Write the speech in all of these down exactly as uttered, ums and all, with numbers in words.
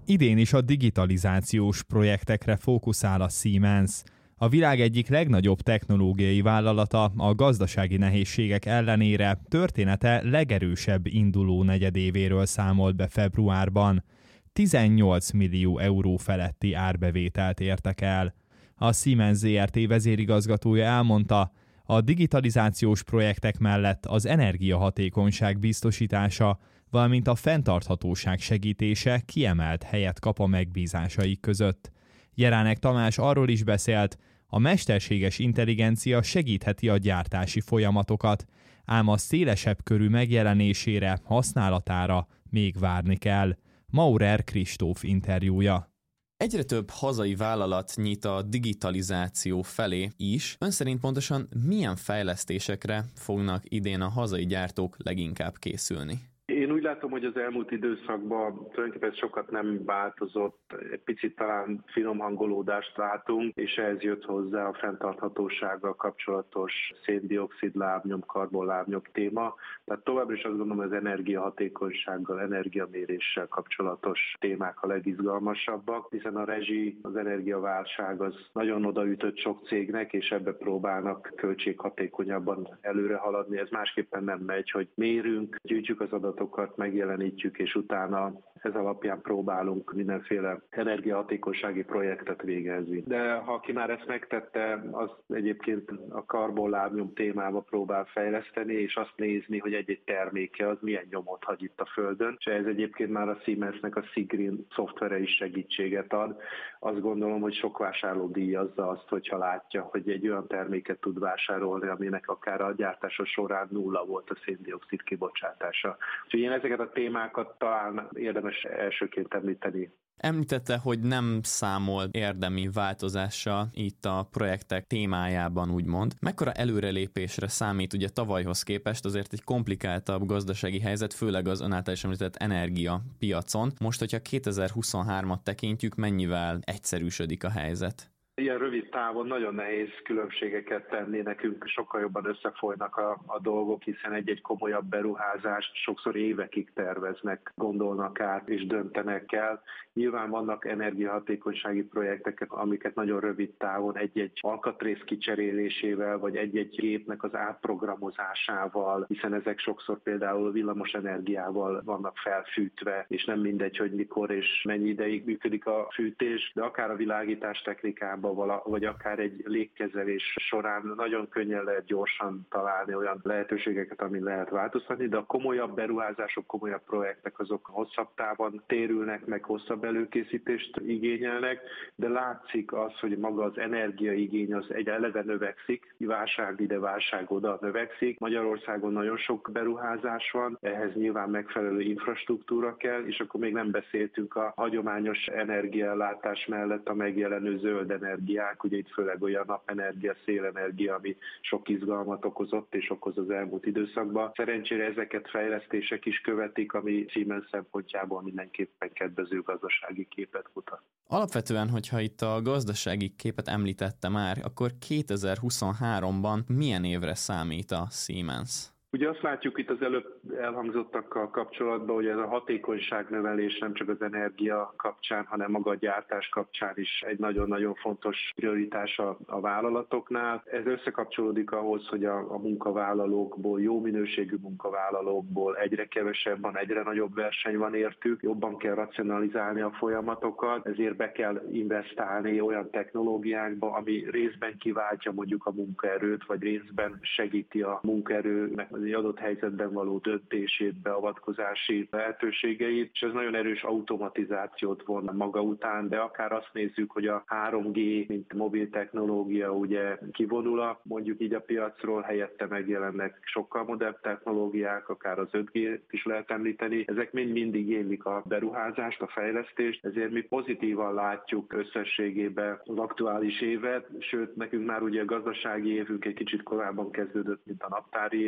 Idén is a digitalizációs projektekre fókuszál a Siemens. A világ egyik legnagyobb technológiai vállalata a gazdasági nehézségek ellenére története legerősebb induló negyedévéről számolt be februárban. tizennyolc millió euró feletti árbevételt értek el. A Siemens zé er té vezérigazgatója elmondta, a digitalizációs projektek mellett az energiahatékonyság biztosítása, valamint a fenntarthatóság segítése kiemelt helyet kap a megbízásaik között. Jeránek Tamás arról is beszélt, a mesterséges intelligencia segítheti a gyártási folyamatokat, ám a szélesebb körű megjelenésére, használatára még várni kell. Maurer Kristóf interjúja. Egyre több hazai vállalat nyit a digitalizáció felé is. Ön szerint pontosan milyen fejlesztésekre fognak idén a hazai gyártók leginkább készülni? Én úgy látom, hogy az elmúlt időszakban tulajdonképpen sokat nem változott, egy picit talán finom hangolódást látunk, és ehhez jött hozzá a fenntarthatósággal kapcsolatos szén-dioxid lábnyom, karbonlábnyom téma. Tehát továbbra is azt gondolom, hogy az energiahatékonysággal, energiaméréssel kapcsolatos témák a legizgalmasabbak, hiszen a rezsi, az energiaválság az nagyon odaütött sok cégnek, és ebbe próbálnak költséghatékonyabban előre haladni. Ez másképpen nem megy, hogy mérünk, gyűjtjük az adatokat, megjelenítjük, és utána ez alapján próbálunk mindenféle energiahatékonysági projektet végezni. De ha aki már ezt megtette, az egyébként a karbonlábnyom témába próbál fejleszteni, és azt nézni, hogy egy-egy terméke az milyen nyomot hagy itt a Földön. És ez egyébként már a Siemensnek a Seagreen szoftvere is segítséget ad. Azt gondolom, hogy sok vásárló díjazza azt, hogyha látja, hogy egy olyan terméket tud vásárolni, aminek akár a gyártása során nulla volt a szén-dioxid kibocsátása. Úgyhogy én ezeket a témákat talán érdemes elsőként említeni. Említette, hogy nem számol érdemi változással itt a projektek témájában, úgymond. Mekkora előrelépésre számít ugye tavalyhoz képest, azért egy komplikáltabb gazdasági helyzet, főleg az ön által is említett energiapiacon. Most, hogyha kétezer-huszonhármat tekintjük, mennyivel egyszerűsödik a helyzet? Ilyen rövid távon nagyon nehéz különbségeket tenni, nekünk sokkal jobban összefolynak a, a dolgok, hiszen egy-egy komolyabb beruházást sokszor évekig terveznek, gondolnak át és döntenek el. Nyilván vannak energiahatékonysági projektek, amiket nagyon rövid távon egy-egy alkatrész kicserélésével, vagy egy-egy gépnek az átprogramozásával, hiszen ezek sokszor például villamos energiával vannak felfűtve, és nem mindegy, hogy mikor és mennyi ideig működik a fűtés, de akár a világítás technikában, vagy akár egy légkezelés során nagyon könnyen lehet gyorsan találni olyan lehetőségeket, amin lehet változtatni, de a komolyabb beruházások, komolyabb projektek azok hosszabb távon térülnek, meg hosszabb előkészítést igényelnek, de látszik az, hogy maga az energiaigény az egy eleve növekszik, válság ide, válság oda növekszik. Magyarországon nagyon sok beruházás van, ehhez nyilván megfelelő infrastruktúra kell, és akkor még nem beszéltünk a hagyományos energiaellátás mellett a megjelenő zöld energiák, ugye itt főleg olyan napenergia, szélenergia, ami sok izgalmat okozott és okoz az elmúlt időszakban. Szerencsére ezeket fejlesztések is követik, ami Siemens szempontjából mindenképpen kedvező gazdasági képet mutat. Alapvetően, hogyha itt a gazdasági képet említette már, akkor kétezer-huszonháromban milyen évre számít a Siemens? Ugye azt látjuk itt az előbb elhangzottakkal kapcsolatban, hogy ez a hatékonyságnövelés nem csak az energia kapcsán, hanem maga a gyártás kapcsán is egy nagyon-nagyon fontos prioritás a, a vállalatoknál. Ez összekapcsolódik ahhoz, hogy a, a munkavállalókból, jó minőségű munkavállalókból egyre kevesebb van, egyre nagyobb verseny van értük, jobban kell racionalizálni a folyamatokat, ezért be kell investálni olyan technológiákba, ami részben kiváltja mondjuk a munkaerőt, vagy részben segíti a munkaerőnek egy adott helyzetben való döntését, beavatkozási lehetőségeit, és ez nagyon erős automatizációt von maga után, de akár azt nézzük, hogy a három G, mint mobil technológia ugye kivonul a, mondjuk így a piacról, helyette megjelennek sokkal modern technológiák, akár az öt G is lehet említeni. Ezek mind mindig igénylik a beruházást, a fejlesztést, ezért mi pozitívan látjuk összességében az aktuális évet, sőt nekünk már ugye a gazdasági évünk egy kicsit korábban kezdődött, mint a naptári év, már egy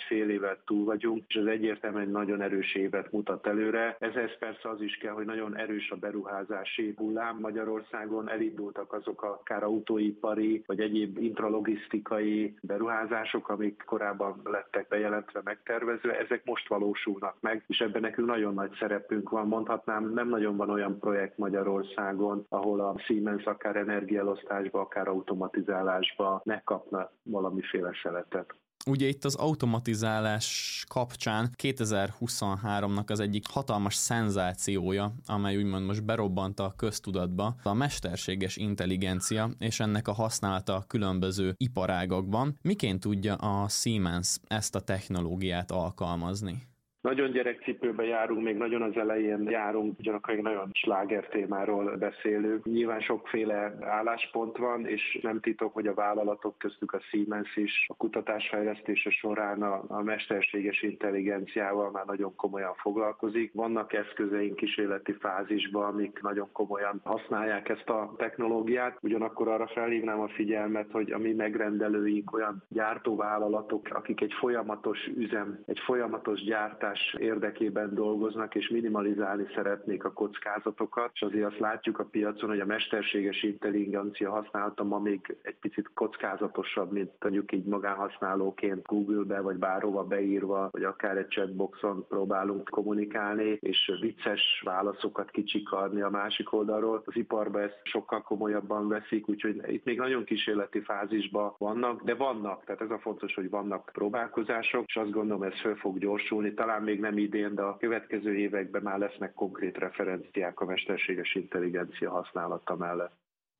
vagy fél évet túl vagyunk, és ez egyértelműen egy nagyon erős évet mutat előre. Ezhez persze az is kell, hogy nagyon erős a beruházási hullám Magyarországon. Elindultak azok akár autóipari, vagy egyéb intralogisztikai beruházások, amik korábban lettek bejelentve, megtervezve. Ezek most valósulnak meg, és ebben nekünk nagyon nagy szerepünk van. Mondhatnám, nem nagyon van olyan projekt Magyarországon, ahol a Siemens akár energiaelosztásba, akár automatizálásba ne kapna valamiféle szeletet. Ugye itt az automatizálás kapcsán kétezer-huszonháromnak az egyik hatalmas szenzációja, amely úgymond most berobbant a köztudatba, a mesterséges intelligencia és ennek a használata a különböző iparágakban. Miként tudja a Siemens ezt a technológiát alkalmazni? Nagyon gyerekcipőben járunk, még nagyon az elején járunk, ugyanakkor egy nagyon sláger témáról beszélünk. Nyilván sokféle álláspont van, és nem titok, hogy a vállalatok, köztük a Siemens is a kutatásfejlesztése során a, a mesterséges intelligenciával már nagyon komolyan foglalkozik. Vannak eszközeink kísérleti fázisban, amik nagyon komolyan használják ezt a technológiát. Ugyanakkor arra felhívnám a figyelmet, hogy a mi megrendelőink olyan gyártóvállalatok, akik egy folyamatos üzem, egy folyamatos gyártás érdekében dolgoznak, és minimalizálni szeretnék a kockázatokat, és azért azt látjuk a piacon, hogy a mesterséges intelligencia használata ma még egy picit kockázatosabb, mint mondjuk így magánhasználóként Google-be, vagy bárhova beírva, vagy akár egy chatboxon próbálunk kommunikálni, és vicces válaszokat kicsikarni a másik oldalról. Az iparban ezt sokkal komolyabban veszik, úgyhogy itt még nagyon kísérleti fázisban vannak, de vannak, tehát ez a fontos, hogy vannak próbálkozások, és azt gondolom, ez föl fog gyorsulni, talán még nem idén, de a következő években már lesznek konkrét referenciák a mesterséges intelligencia használata mellett.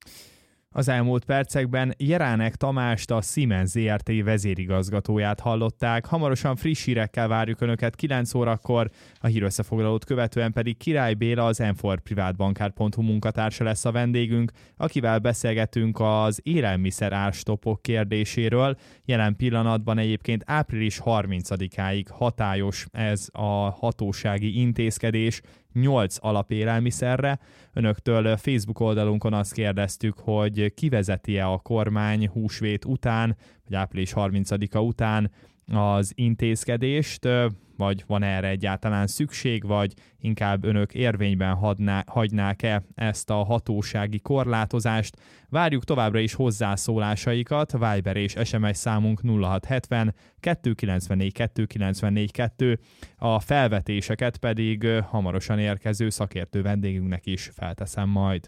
Az elmúlt percekben Jeránek Tamást, a Siemens zé er té vezérigazgatóját hallották. Hamarosan friss hírekkel várjuk Önöket kilenc órakor, a hírösszefoglalót követően pedig Király Béla, az em négy privátbankár pont hu munkatársa lesz a vendégünk, akivel beszélgetünk az élelmiszer árstoppok kérdéséről. Jelen pillanatban egyébként április harmincadikáig hatályos ez a hatósági intézkedés nyolc alapélelmiszerre. Önöktől Facebook oldalunkon azt kérdeztük, hogy kivezeti-e a kormány húsvét után, vagy április harmincadika után az intézkedést, vagy van erre egyáltalán szükség, vagy inkább önök érvényben hadná, hagynák-e ezt a hatósági korlátozást. Várjuk továbbra is hozzászólásaikat, Viber és es em es számunk nulla hat hetven kettőszázkilencvennégy kettőszázkilencvennégy kettő, a felvetéseket pedig hamarosan érkező szakértő vendégünknek is felteszem majd.